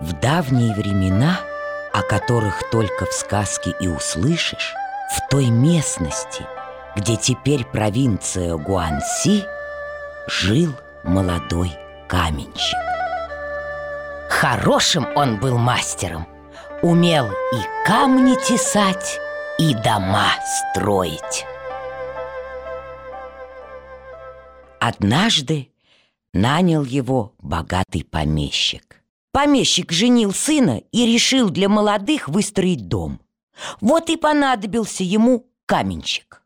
В давние времена, о которых только в сказке и услышишь, в той местности, где теперь провинция Гуанси, жил молодой каменщик. Хорошим он был мастером, умел и камни тесать, и дома строить. Однажды нанял его богатый помещик. Помещик женил сына и решил для молодых выстроить дом. Вот и понадобился ему каменщик.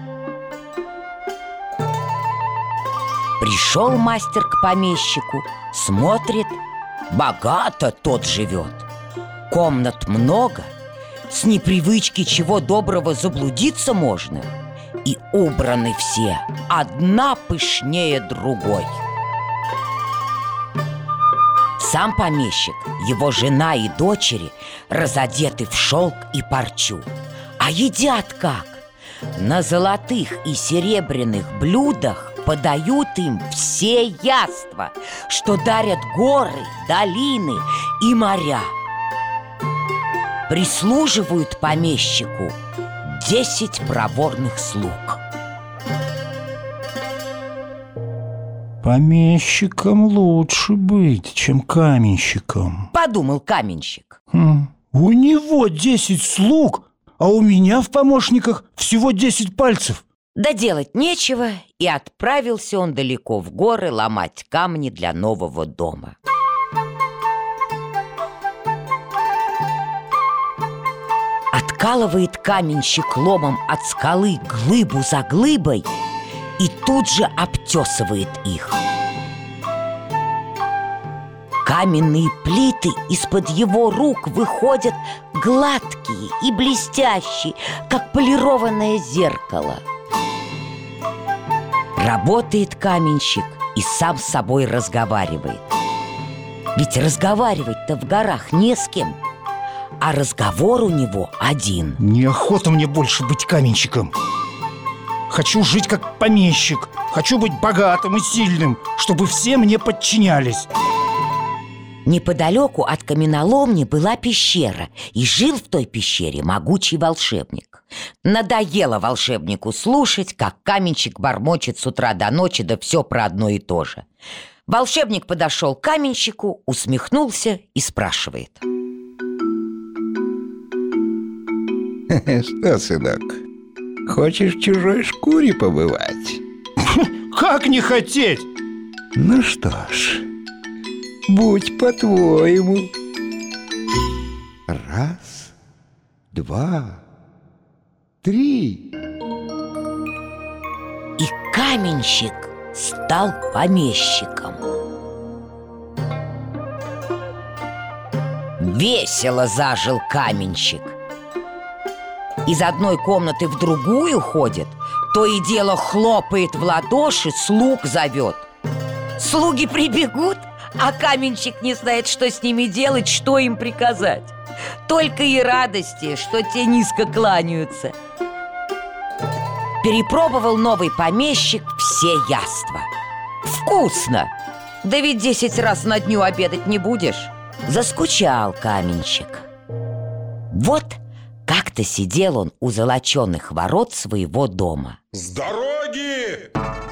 Пришел мастер к помещику, смотрит, богато тот живет. Комнат много, с непривычки чего доброго заблудиться можно. И убраны все, одна пышнее другой. Сам помещик, его жена и дочери разодеты в шелк и парчу. А едят как? На золотых и серебряных блюдах подают им все яства, что дарят горы, долины и моря. Прислуживают помещику 10 проворных слуг. Помещиком лучше быть, чем каменщиком, подумал каменщик. У него 10 слуг, а у меня в помощниках всего 10 пальцев. Да делать нечего, и отправился он далеко в горы ломать камни для нового дома. Откалывает каменщик ломом от скалы глыбу за глыбой и тут же обтесывает их. Каменные плиты из-под его рук выходят гладкие и блестящие, как полированное зеркало. Работает каменщик и сам с собой разговаривает. Ведь разговаривать-то в горах не с кем, а разговор у него один. Неохота мне больше быть каменщиком. Хочу жить как помещик. Хочу быть богатым и сильным, чтобы все мне подчинялись. Неподалеку от каменоломни была пещера, и жил в той пещере могучий волшебник. Надоело волшебнику слушать, как каменщик бормочет с утра до ночи, да все про одно и то же. Волшебник подошел к каменщику, усмехнулся и спрашивает: Что, сынок, хочешь в чужой шкуре побывать? Как не хотеть? Ну что ж, будь по-твоему. Раз, два, три. И каменщик стал помещиком. Весело зажил каменщик. Из одной комнаты в другую ходит, то и дело хлопает в ладоши, слуг зовет. Слуги прибегут, а каменщик не знает, что с ними делать, что им приказать. Только и радости, что те низко кланяются. Перепробовал новый помещик все яства. Вкусно! Да ведь 10 раз на дню обедать не будешь. Заскучал каменщик. Вот как-то сидел он у золоченых ворот своего дома. С дороги!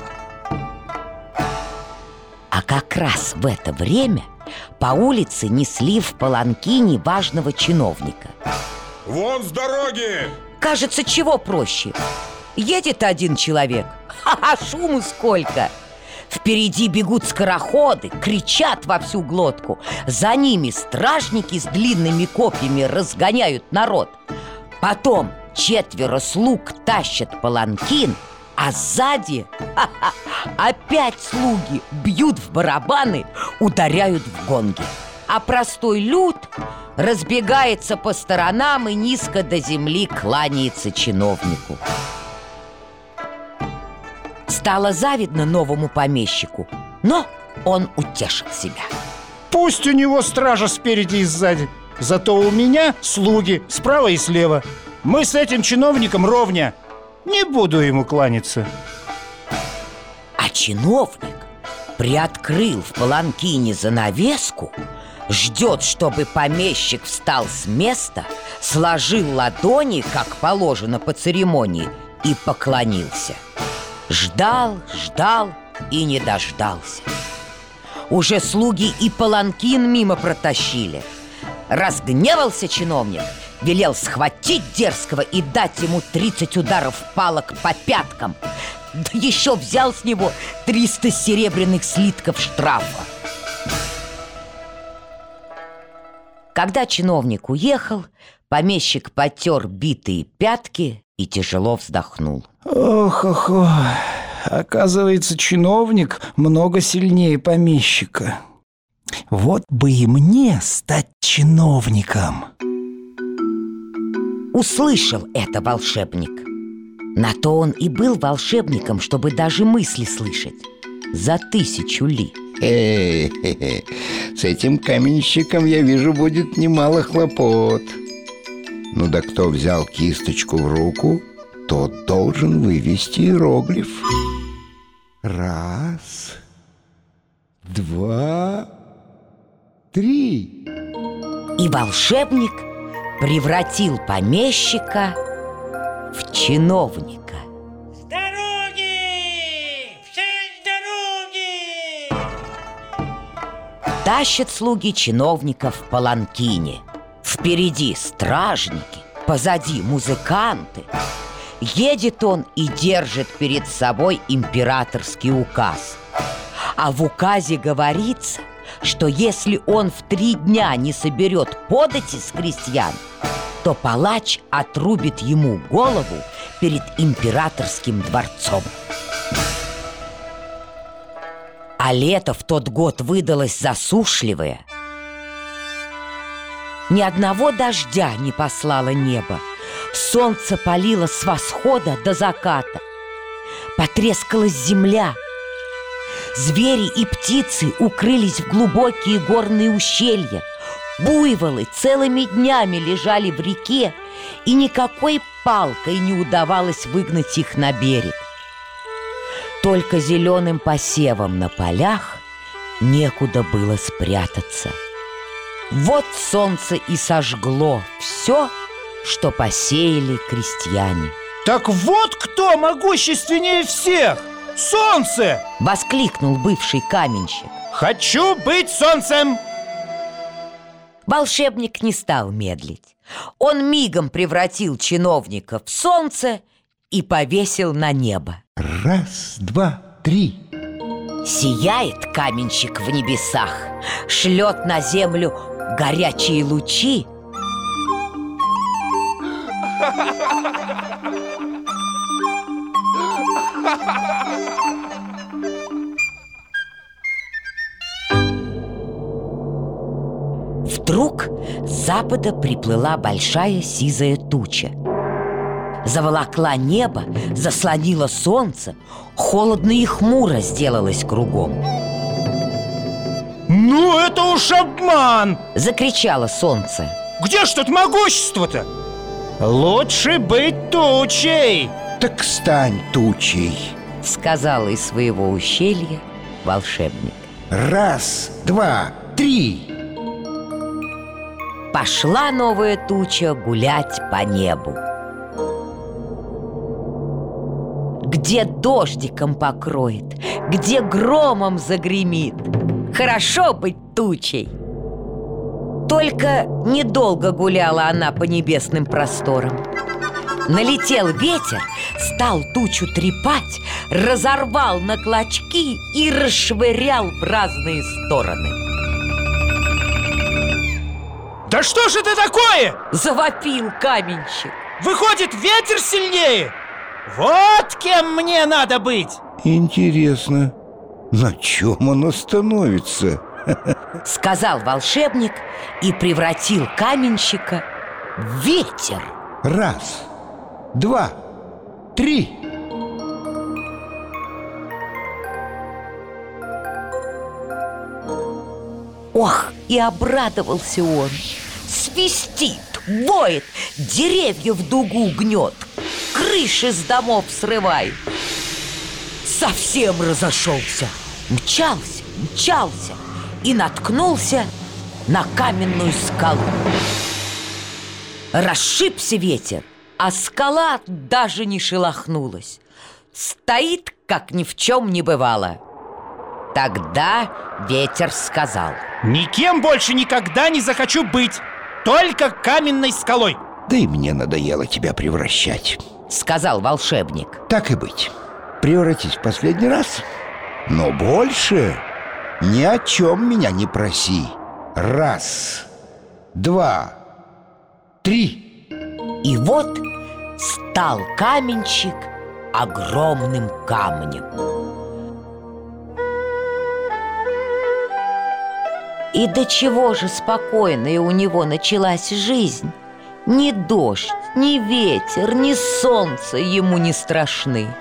А как раз в это время по улице несли в паланкине важного чиновника. Вон с дороги! Кажется, чего проще? Едет один человек, а шуму сколько! Впереди бегут скороходы, кричат во всю глотку. За ними стражники с длинными копьями разгоняют народ. Потом 4 слуг тащат паланкин, а сзади опять слуги бьют в барабаны, ударяют в гонги. А простой люд разбегается по сторонам и низко до земли кланяется чиновнику. Стало завидно новому помещику, но он утешил себя. Пусть у него стража спереди и сзади, зато у меня слуги справа и слева. Мы с этим чиновником ровня. Не буду ему кланяться. А чиновник приоткрыл в паланкине занавеску, Ждет, чтобы помещик встал с места, сложил ладони, как положено по церемонии, и поклонился. Ждал, ждал и не дождался. Уже слуги и паланкин мимо протащили. Разгневался чиновник, велел схватить дерзкого и дать ему 30 ударов палок по пяткам. Да еще взял с него 300 серебряных слитков штрафа. Когда чиновник уехал, помещик потер битые пятки и тяжело вздохнул. Ох, оказывается, чиновник много сильнее помещика. Вот бы и мне стать чиновником. Услышал это волшебник. На то он и был волшебником, чтобы даже мысли слышать. За 1000 ли. С этим каменщиком, я вижу, будет немало хлопот. Ну да кто взял кисточку в руку, тот должен вывести иероглиф. 1, 2, 3. И волшебник превратил помещика в чиновника. С дороги! Все с дороги! Тащат слуги чиновника в паланкине. Впереди стражники, позади музыканты. Едет он и держит перед собой императорский указ. А в указе говорится, что если он в 3 дня не соберет подати с крестьян, то палач отрубит ему голову перед императорским дворцом. А лето в тот год выдалось засушливое. Ни одного дождя не послало небо. Солнце палило с восхода до заката. Потрескалась земля. Звери и птицы укрылись в глубокие горные ущелья. Буйволы целыми днями лежали в реке, и никакой палкой не удавалось выгнать их на берег. Только зеленым посевом на полях некуда было спрятаться. Вот солнце и сожгло все, что посеяли крестьяне. Так вот кто могущественнее всех! Солнце! Воскликнул бывший каменщик. Хочу быть солнцем! Волшебник не стал медлить. Он мигом превратил чиновника в солнце и повесил на небо. 1, 2, 3. Сияет каменщик в небесах, шлет на землю горячие лучи. Вдруг с запада приплыла большая сизая туча. Заволокла небо, заслонила солнце, холодно и хмуро сделалось кругом. Ну это уж обман! Закричало солнце. Где ж тут могущество-то? Лучше быть тучей! Так стань тучей. Сказал из своего ущелья волшебник. 1, 2, 3. Пошла новая туча гулять по небу. Где дождиком покроет, где громом загремит. Хорошо быть тучей. Только недолго гуляла она по небесным просторам. Налетел ветер, стал тучу трепать, разорвал на клочки и расшвырял в разные стороны. Да что же это такое? Завопил каменщик. Выходит, ветер сильнее? Вот кем мне надо быть! Интересно, на чем он остановится? Сказал волшебник и превратил каменщика в ветер. 1, 2, 3. Ох, и обрадовался он. Свистит, воет, деревья в дугу гнет, крыши с домов срывает. Совсем разошелся. Мчался и наткнулся на каменную скалу. Расшибся ветер, а скала даже не шелохнулась. Стоит, как ни в чем не бывало. Тогда ветер сказал: никем больше никогда не захочу быть, только каменной скалой. Да и мне надоело тебя превращать. Сказал волшебник. Так и быть, превратись в последний раз. Но больше ни о чем меня не проси. 1, 2, 3. И вот стал каменщик огромным камнем. И до чего же спокойная у него началась жизнь. Ни дождь, ни ветер, ни солнце ему не страшны.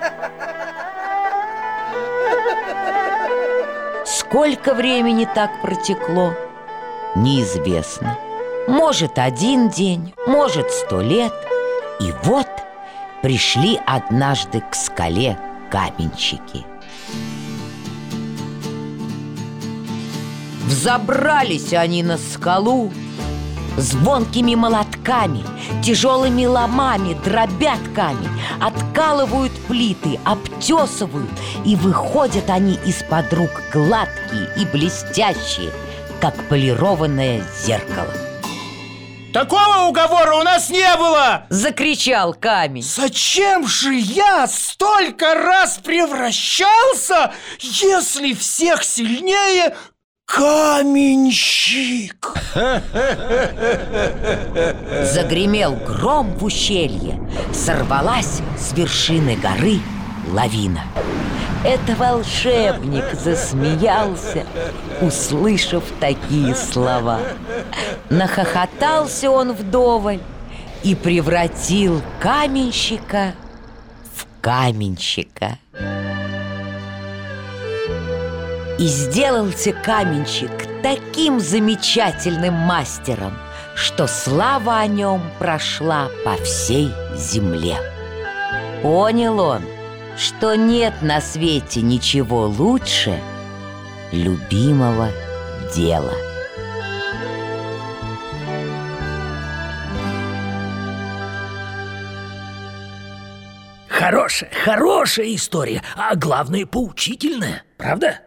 Сколько времени так протекло, неизвестно. Может, 1 день, может, 100 лет. И вот пришли однажды к скале каменщики. Взобрались они на скалу, звонкими молотками, тяжелыми ломами дробят камень, откалывают плиты, обтесывают, и выходят они из-под рук гладкие и блестящие, как полированное зеркало. Такого уговора у нас не было! Закричал камень. Зачем же я столько раз превращался, если всех сильнее каменщик? Загремел гром в ущелье, сорвалась с вершины горы лавина. Это волшебник засмеялся, услышав такие слова. Нахохотался он вдоволь и превратил каменщика в каменщика. И сделался каменщик таким замечательным мастером, что слава о нем прошла по всей земле. Понял он, что нет на свете ничего лучше любимого дела. Хорошая история, а главное, поучительная, правда?